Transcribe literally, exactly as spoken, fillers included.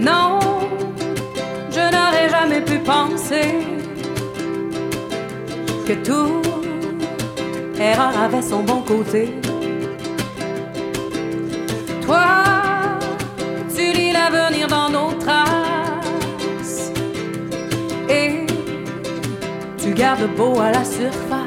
Non, je n'aurais jamais pu penser que tout erreur avait son bon côté. Toi, tu lis l'avenir dans nos traces et tu gardes beau à la surface